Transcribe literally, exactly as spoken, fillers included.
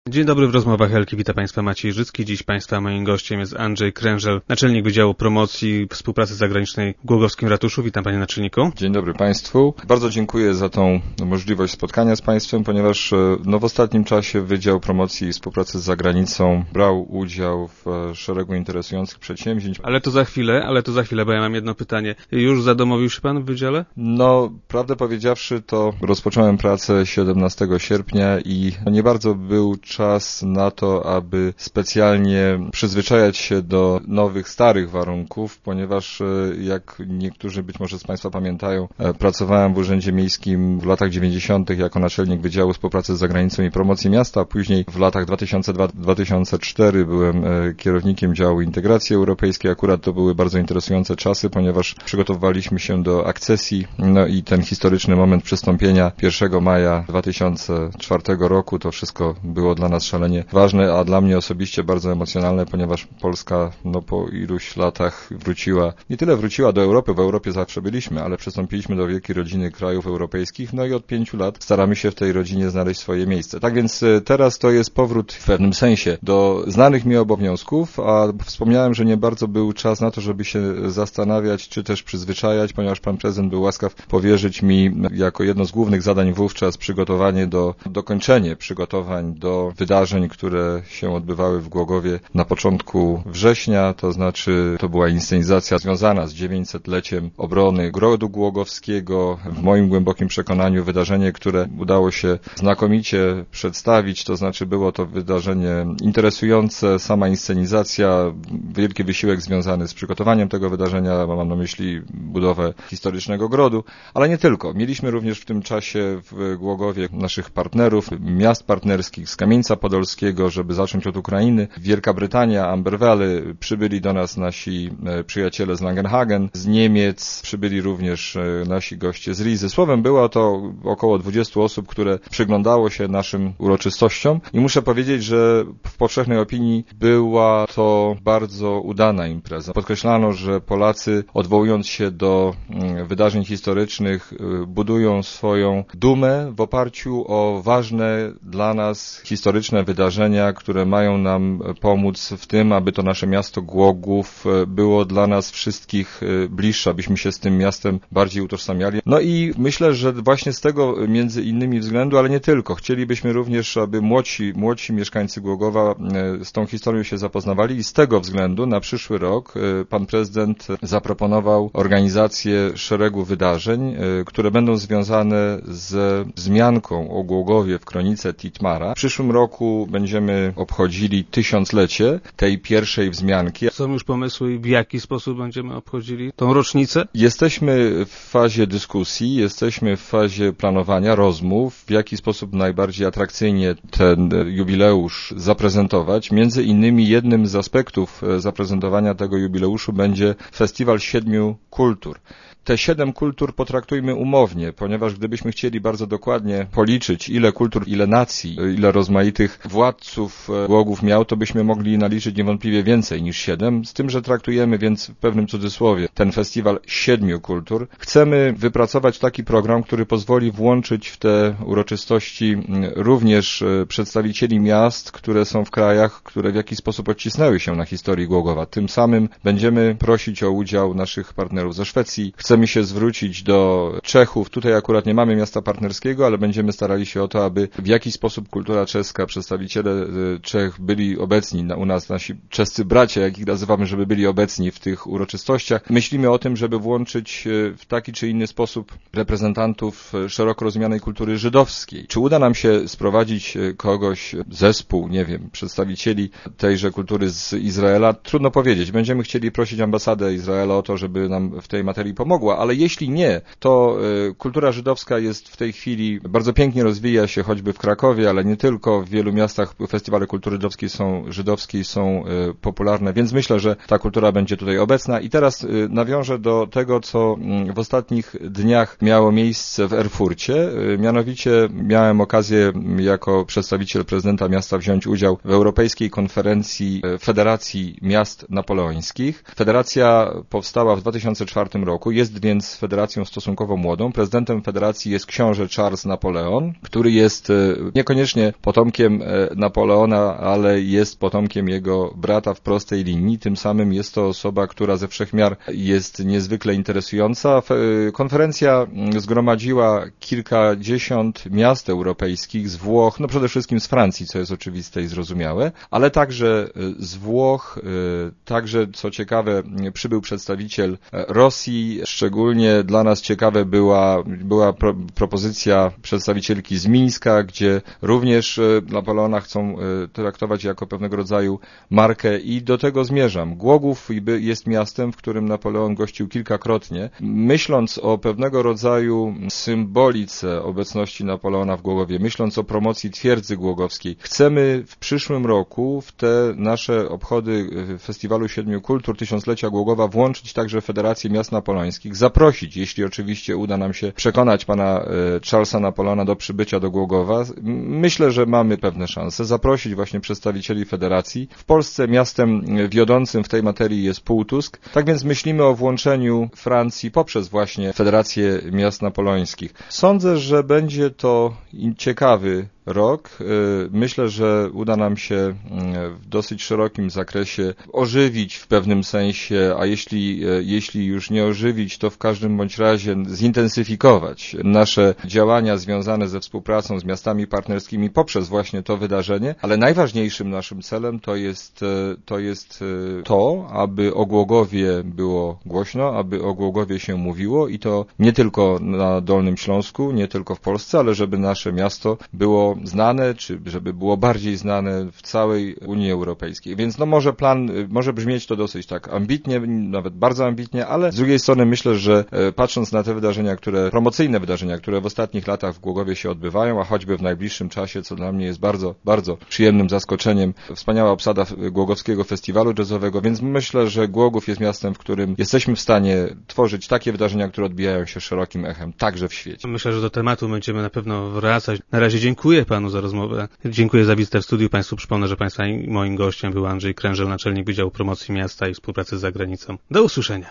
Dzień dobry, w rozmowach Elki wita Państwa Maciej Życki. Dziś Państwa moim gościem jest Andrzej Krężel, naczelnik Wydziału Promocji Współpracy Zagranicznej w Głogowskim Ratuszu. Witam Panie Naczelniku. Dzień dobry Państwu. Bardzo dziękuję za tą możliwość spotkania z Państwem, ponieważ no, w ostatnim czasie Wydział Promocji i Współpracy z Zagranicą brał udział w szeregu interesujących przedsięwzięć. Ale to za chwilę, ale to za chwilę, bo ja mam jedno pytanie. Już zadomowił się Pan w Wydziale? No, prawdę powiedziawszy, to rozpocząłem pracę siedemnastego sierpnia i nie bardzo był czas na to, aby specjalnie przyzwyczajać się do nowych, starych warunków, ponieważ jak niektórzy być może z Państwa pamiętają, pracowałem w Urzędzie Miejskim w latach dziewięćdziesiątych jako naczelnik Wydziału Współpracy z Zagranicą i Promocji Miasta, a później w latach dwa tysiące drugi do dwa tysiące czwartego byłem kierownikiem działu integracji europejskiej. Akurat to były bardzo interesujące czasy, ponieważ przygotowywaliśmy się do akcesji, no i ten historyczny moment przystąpienia pierwszego maja dwa tysiące czwartego roku, to wszystko było dla nas szalenie ważne, a dla mnie osobiście bardzo emocjonalne, ponieważ Polska no po iluś latach wróciła, nie tyle wróciła do Europy, w Europie zawsze byliśmy, ale przystąpiliśmy do wielkiej rodziny krajów europejskich, no i od pięciu lat staramy się w tej rodzinie znaleźć swoje miejsce. Tak więc teraz to jest powrót w pewnym sensie do znanych mi obowiązków, a wspomniałem, że nie bardzo był czas na to, żeby się zastanawiać, czy też przyzwyczajać, ponieważ pan prezydent był łaskaw powierzyć mi jako jedno z głównych zadań wówczas przygotowanie do, dokończenie przygotowań do wydarzeń, które się odbywały w Głogowie na początku września, to znaczy to była inscenizacja związana z dziewięćsetleciem obrony Grodu Głogowskiego. W moim głębokim przekonaniu wydarzenie, które udało się znakomicie przedstawić, to znaczy było to wydarzenie interesujące, sama inscenizacja, wielki wysiłek związany z przygotowaniem tego wydarzenia, mam na myśli budowę historycznego grodu, ale nie tylko. Mieliśmy również w tym czasie w Głogowie naszych partnerów, miast partnerskich z Kamieńca Podolskiego, żeby zacząć od Ukrainy. Wielka Brytania, Amber Valley, przybyli do nas nasi przyjaciele z Langenhagen, z Niemiec, przybyli również nasi goście z Rizy. Słowem, było to około dwudziestu osób, które przyglądało się naszym uroczystościom i muszę powiedzieć, że w powszechnej opinii była to bardzo udana impreza. Podkreślano, że Polacy, odwołując się do wydarzeń historycznych, budują swoją dumę w oparciu o ważne dla nas historyczne wydarzenia, które mają nam pomóc w tym, aby to nasze miasto Głogów było dla nas wszystkich bliższe, abyśmy się z tym miastem bardziej utożsamiali. No i myślę, że właśnie z tego między innymi względu, ale nie tylko, chcielibyśmy również, aby młodsi, młodsi mieszkańcy Głogowa z tą historią się zapoznawali i z tego względu na przyszły rok pan prezydent zaproponował organizację szeregu wydarzeń, które będą związane z wzmianką o Głogowie w kronice Titmara. W przyszłym roku będziemy obchodzili tysiąclecie tej pierwszej wzmianki. Są już pomysły, w jaki sposób będziemy obchodzili tą rocznicę? Jesteśmy w fazie dyskusji, jesteśmy w fazie planowania, rozmów, w jaki sposób najbardziej atrakcyjnie ten jubileusz zaprezentować. Między innymi jednym z aspektów zaprezentowania tego jubileuszu będzie Festiwal Siedmiu Kultur. Te siedem kultur potraktujmy umownie, ponieważ gdybyśmy chcieli bardzo dokładnie policzyć, ile kultur, ile nacji, ile rozmaitych władców Głogów miał, to byśmy mogli naliczyć niewątpliwie więcej niż siedem, z tym, że traktujemy więc w pewnym cudzysłowie ten festiwal siedmiu kultur. Chcemy wypracować taki program, który pozwoli włączyć w te uroczystości również przedstawicieli miast, które są w krajach, które w jakiś sposób odcisnęły się na historii Głogowa. Tym samym będziemy prosić o udział naszych partnerów ze Szwecji. Chcemy się zwrócić do Czechów. Tutaj akurat nie mamy miasta partnerskiego, ale będziemy starali się o to, aby w jakiś sposób kultura czeska, przedstawiciele Czech byli obecni, u nas nasi czescy bracia, jak ich nazywamy, żeby byli obecni w tych uroczystościach. Myślimy o tym, żeby włączyć w taki czy inny sposób reprezentantów szeroko rozumianej kultury żydowskiej. Czy uda nam się sprowadzić kogoś, zespół, nie wiem, przedstawicieli tejże kultury z Izraela? Trudno powiedzieć. Będziemy chcieli prosić ambasadę Izraela o to, żeby nam w tej materii pomogła. Ale jeśli nie, to y, kultura żydowska jest w tej chwili, bardzo pięknie rozwija się choćby w Krakowie, ale nie tylko, w wielu miastach festiwale kultury żydowskiej są, żydowskiej są y, popularne, więc myślę, że ta kultura będzie tutaj obecna. I teraz y, nawiążę do tego, co y, w ostatnich dniach miało miejsce w Erfurcie. Y, mianowicie miałem okazję jako przedstawiciel prezydenta miasta wziąć udział w Europejskiej Konferencji y, Federacji Miast Napoleońskich. Federacja powstała w dwa tysiące czwartym roku, jest więc federacją stosunkowo młodą. Prezydentem federacji jest książę Charles Napoleon, który jest niekoniecznie potomkiem potomkiem Napoleona, ale jest potomkiem jego brata w prostej linii. Tym samym jest to osoba, która ze wszechmiar jest niezwykle interesująca. Konferencja zgromadziła kilkadziesiąt miast europejskich z Włoch, no przede wszystkim z Francji, co jest oczywiste i zrozumiałe, ale także z Włoch, także co ciekawe przybył przedstawiciel Rosji. Szczególnie dla nas ciekawe była, była pro, propozycja przedstawicielki z Mińska, gdzie również Napoleona chcą traktować jako pewnego rodzaju markę i do tego zmierzam. Głogów jest miastem, w którym Napoleon gościł kilkakrotnie. Myśląc o pewnego rodzaju symbolice obecności Napoleona w Głogowie, myśląc o promocji twierdzy głogowskiej, chcemy w przyszłym roku w te nasze obchody Festiwalu Siedmiu Kultur Tysiąclecia Głogowa włączyć także Federację Miast Napoleońskich, zaprosić, jeśli oczywiście uda nam się przekonać pana Charlesa Napoleona do przybycia do Głogowa. Myślę, że mamy pewne szanse zaprosić właśnie przedstawicieli federacji. W Polsce miastem wiodącym w tej materii jest Półtusk. Tak więc myślimy o włączeniu Francji poprzez właśnie Federację Miast Napoleońskich. Sądzę, że będzie to ciekawy rok. Myślę, że uda nam się w dosyć szerokim zakresie ożywić w pewnym sensie, a jeśli, jeśli już nie ożywić, to w każdym bądź razie zintensyfikować nasze działania związane ze współpracą z miastami partnerskimi poprzez właśnie to wydarzenie, ale najważniejszym naszym celem to jest to, jest to aby o Głogowie było głośno, aby o Głogowie się mówiło i to nie tylko na Dolnym Śląsku, nie tylko w Polsce, ale żeby nasze miasto było znane, czy żeby było bardziej znane w całej Unii Europejskiej. Więc no może plan, może brzmieć to dosyć tak ambitnie, nawet bardzo ambitnie, ale z drugiej strony myślę, że patrząc na te wydarzenia, które, promocyjne wydarzenia, które w ostatnich latach w Głogowie się odbywają, a choćby w najbliższym czasie, co dla mnie jest bardzo, bardzo przyjemnym zaskoczeniem, wspaniała obsada Głogowskiego Festiwalu Jazzowego, więc myślę, że Głogów jest miastem, w którym jesteśmy w stanie tworzyć takie wydarzenia, które odbijają się szerokim echem, także w świecie. Myślę, że do tematu będziemy na pewno wracać. Na razie dziękuję panu za rozmowę. Dziękuję za wizytę w studiu. Państwu przypomnę, że państwa moim gościem był Andrzej Krężel, naczelnik Wydziału Promocji Miasta i Współpracy z Zagranicą. Do usłyszenia.